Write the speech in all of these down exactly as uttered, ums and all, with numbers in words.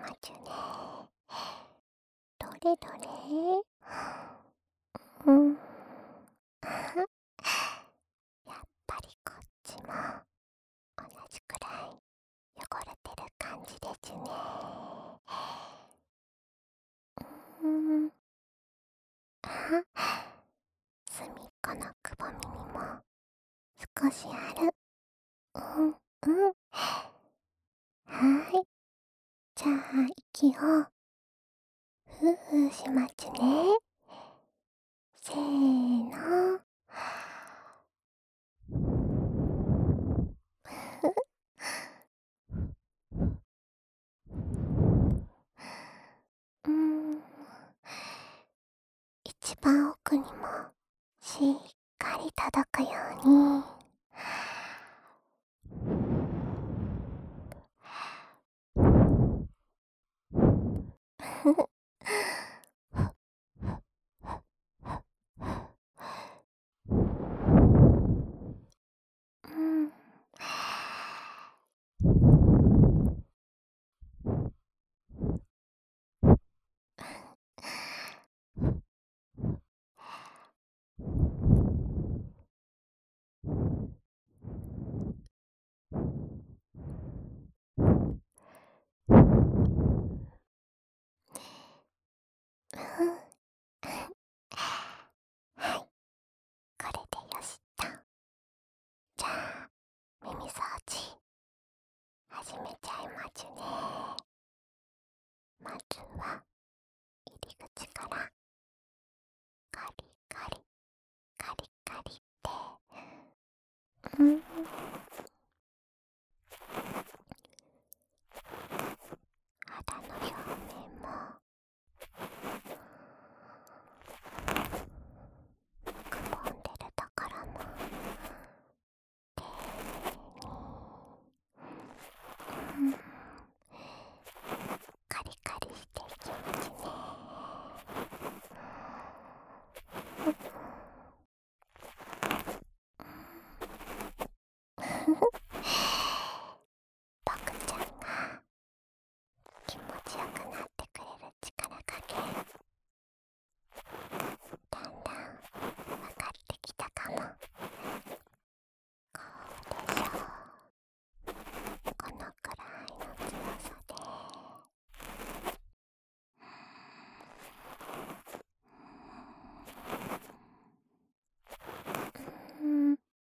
ますね。どれどれ。うん。やっぱりこっちも同じくらい汚れてる感じですね。うん。あ、隅っこのくぼみにも少しある。うんうん。はーい。じゃあ息をふうふうしますね。せーの。うーん。一番奥にもしっかり届くように。うん。はい、これでよしと。じゃあ耳掃除始めちゃいますね。まずは入り口からカリカリカリカリって。うん。肌の表面もくぼんでるところも丁寧に、うん、カリカリしていきますね。パクちゃんが気持ちよくなってくれる力加減、だんだん分かってきたかも。こうでしょう。このくらいの強さで。うん。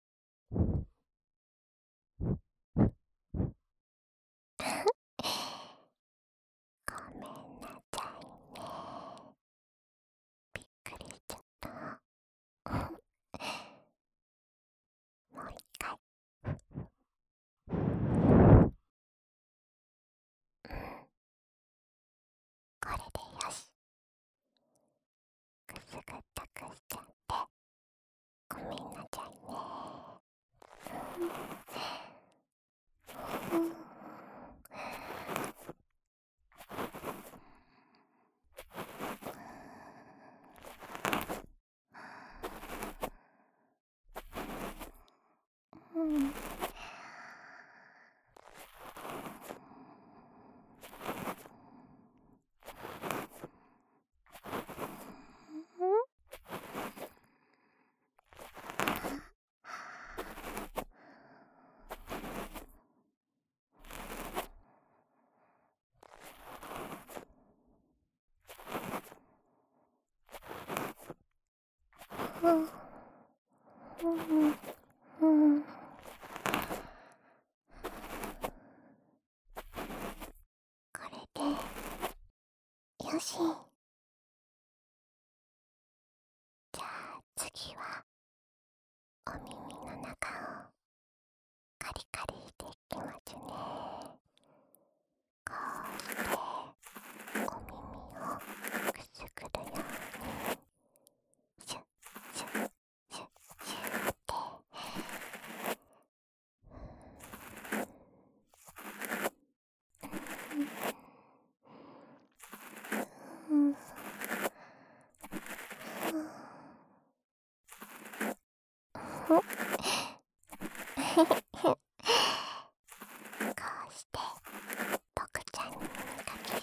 ごめんなさいね。びっくりしちゃった。もう一回。これでよし。くすぐったくしちゃってごめんなさいね。うん。うん。うんうんうん。これでよし。じゃあ次はお耳の中をカリカリしていきますね。こうしてお耳をくすぐるようにシュッシュッシュッシュッって。うん。こうして僕ちゃんにかけ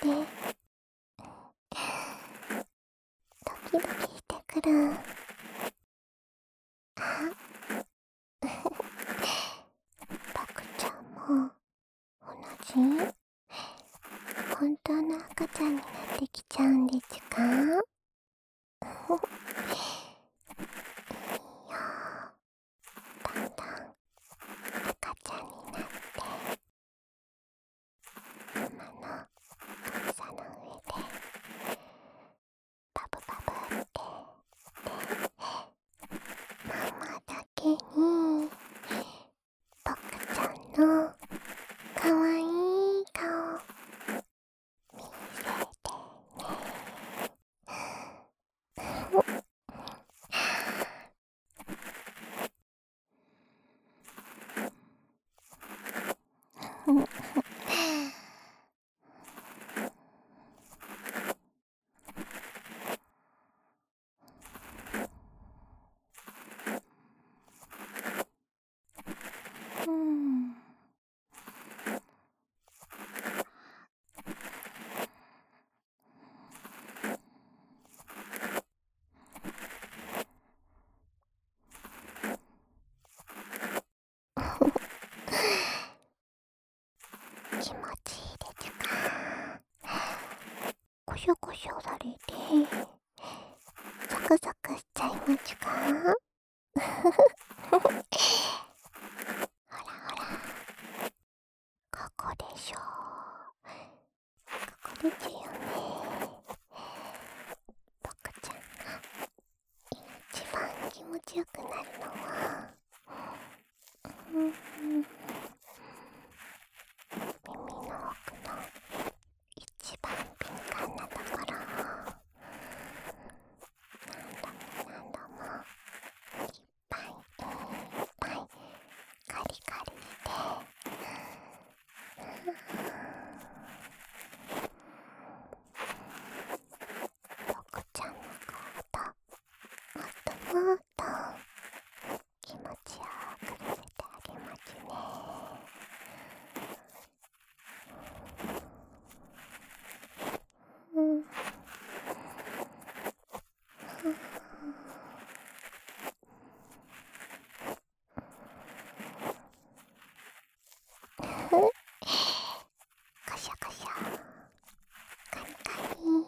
ドキドキしてくる。あ、パクちゃんも同じ本当の赤ちゃんになってきちゃうんですか？いいよ、だんだん赤ちゃんになってママの膝の上でバブバブってママだけにパクちゃんのかわいい顔見せてね。うん。気持ちいいですか？コショコショされてザクザクしちゃいますか？ほらほら、ここでしょ。ここですよね。パクちゃんが一番気持ちよくなるのは、うん、耳の奥の一番敏感なところを何度も何度もいっぱいいっぱいカリカリして僕ちゃんの顔ともっともっと気持ちよくさせてあげますね。うん。カシャカシャカリカリもう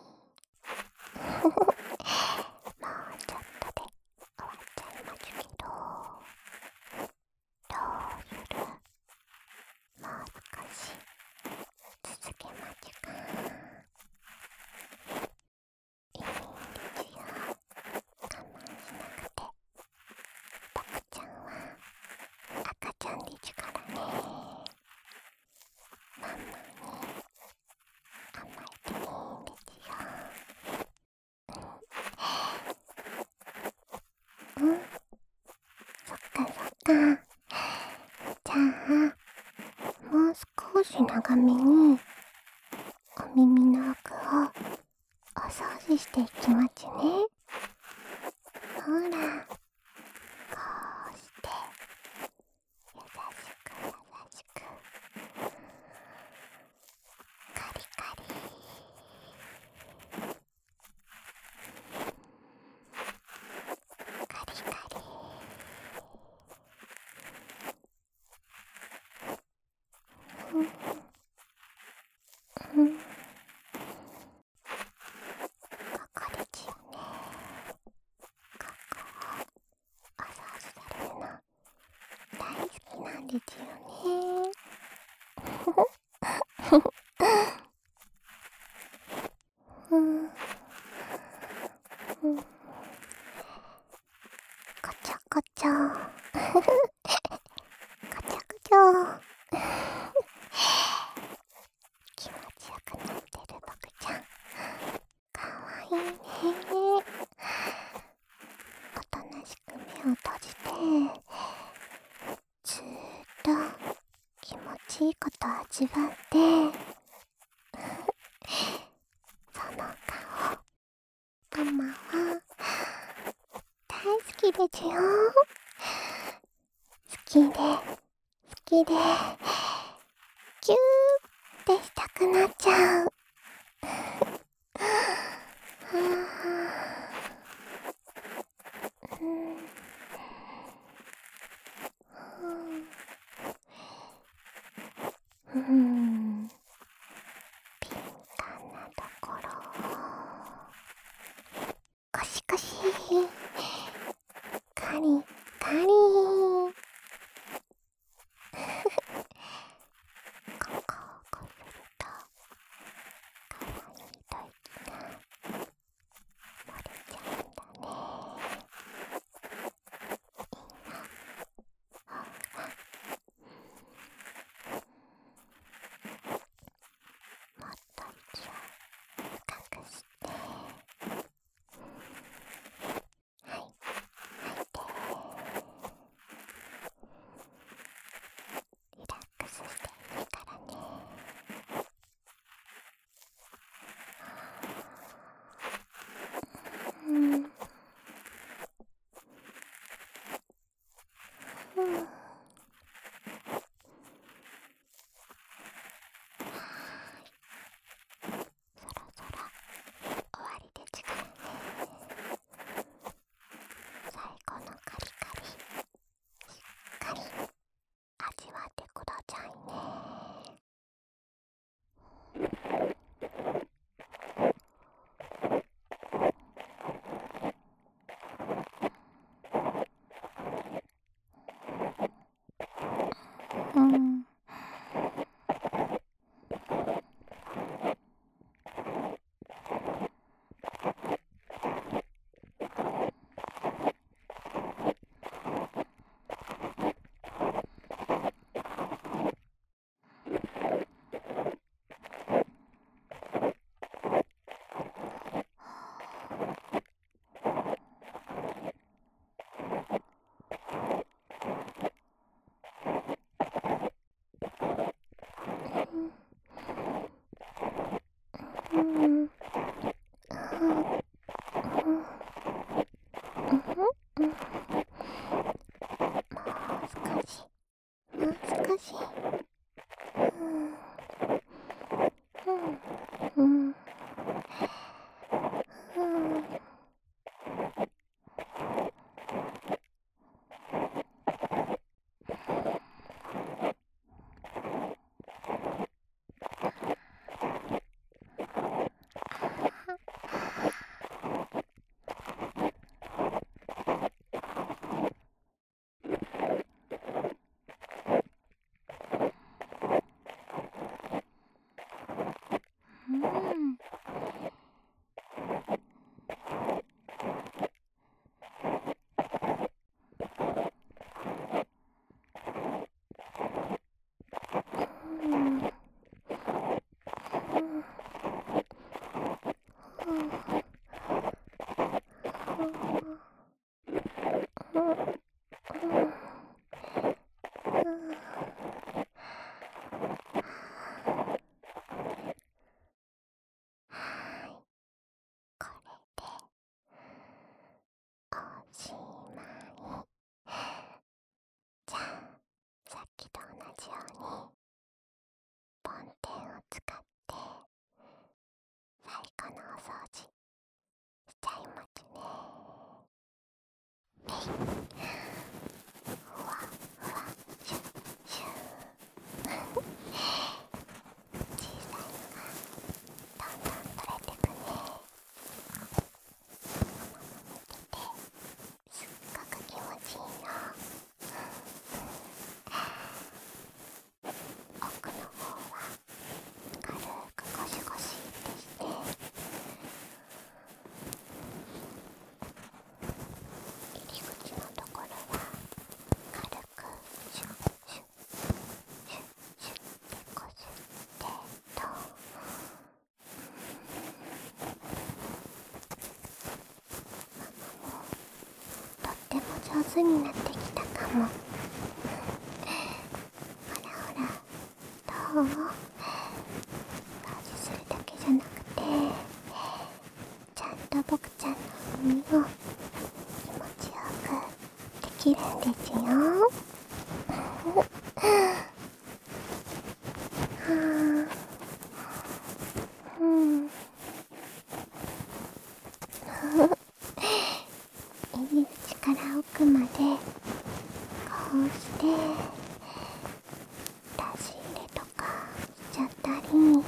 ちょっとで終わっちゃいますけど、どうする？もう少し続けますか？いいんですよ、我慢しなくて。パクちゃんは赤ちゃんですからね。ママに甘えていいんですよ。うん、そっかそっか。じゃあもう少し長めにお耳の奥をお掃除していきますね。ほら、こうして優しく優しくカリカリカリカリ。うんうん、ここですよね。ここをお掃除されるの大好きなんですよね。うん、うん、こちょこちょこちょこちょ気持ちよくなってる僕ちゃん、かわいいね。おとなしく目を閉じてずーっと気持ちいいことを味わってその顔ママは大好きですよ。好きで好きでキューってしたくなっちゃう。 しまい。じゃあさっきと同じように梵天を使って最後のお掃除しちゃいますね。えい、ふわふわシュッシュー小さいのがどんどん取れてくね。ママも見ててすっごく気持ちいいの。奥の方は軽くゴシゴシってして入り口のところは軽くシュッシュッシュッシュッってこすってと、ママもとっても上手になってきたかも。ほらほら、どう？掃除するだけじゃなくてちゃんと僕ちゃんの耳を気持ちよくできるんですよ。はぁ、うん。入り口から奥までこうして出し入れとかしちゃったり、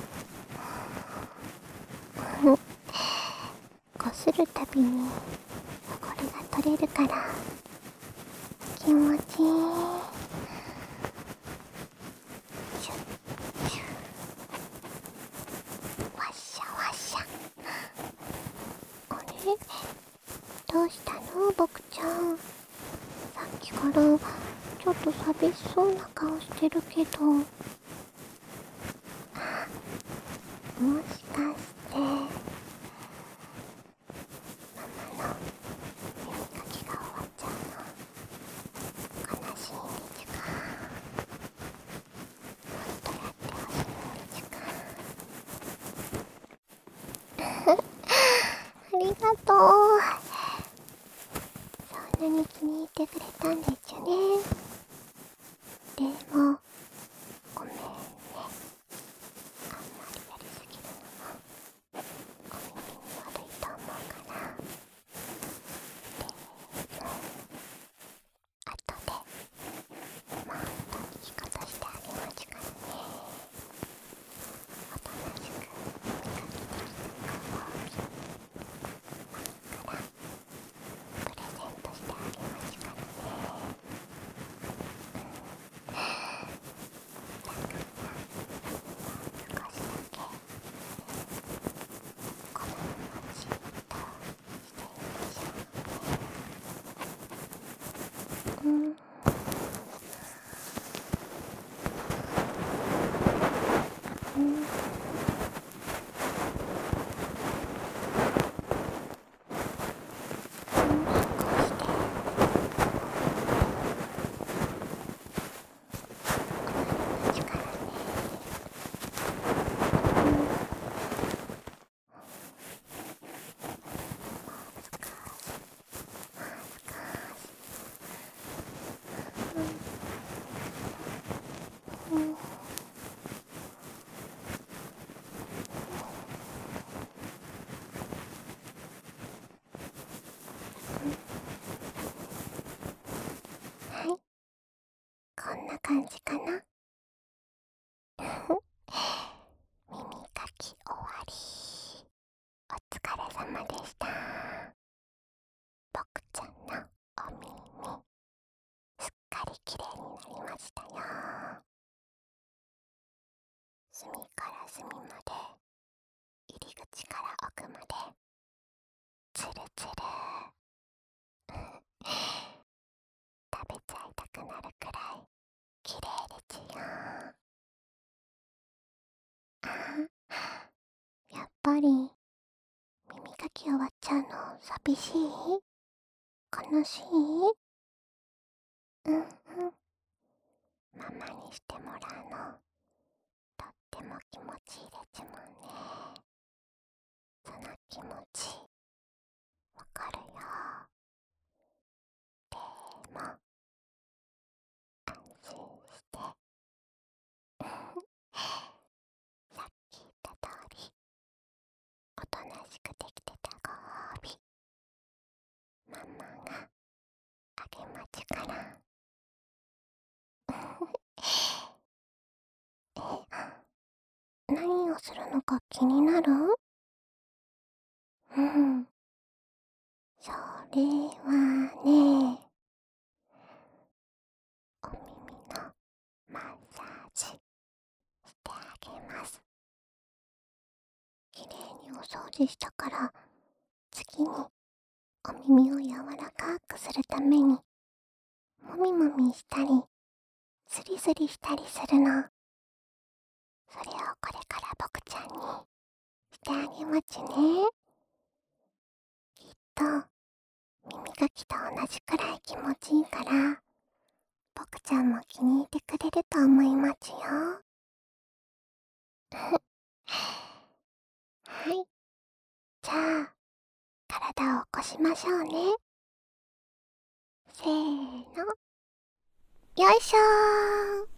こするたびに汚れが取れるから気持ちいい。シュッシュッ、ワッシャワッシャ。あれ、どうしたの僕ちゃん。さっきからちょっと寂しそうな顔してるけど、あ、もしかしてママの耳かきが終わっちゃうの悲しいんですか？もっとやってほしいんですか？ありがとう。そんなに気に入ってくれたんですよね。でもごめんね、あんまりやりすぎるのもお耳に悪いと思うから。でも後でもっといいことしてあげますからね。おとなしく耳かきできたご褒美マミからプレゼントしてあげますからね。だから少しだけこのままじっとしていましょうね。うん、うん、もう少しで終わりますからね。うん、もう少し、もう少し。うん、うん、はい、こんな感じかな。耳かき終わり。お疲れ様でした。僕ちゃんのお耳すっかりきれいになりましたよ。隅から隅まで、入り口から奥までツルツル。食べちゃいたくなるくらいきれいですよ。あ、やっぱり耳き終わっちゃうの寂しい？悲しい？うんうん。ママにしてもらうのとっても気持ちいいですもんね。その気持ちわかるよ。でも安心してさっき言った通りおとなしくできてたご褒美ママがあげまちゅから。え、何をするのか気になる？うん、それはね、お耳のマッサージしてあげます。きれいにお掃除したから次にお耳を柔らかくするためにもみもみしたりスリスリしたりするの。それをこれから僕ちゃんにしてあげまちゅね。きっと耳かきと同じくらい気持ちいいから僕ちゃんも気に入ってくれると思いまちゅよ。はい、じゃあ体を起こしましょうね。せーの、よいしょー。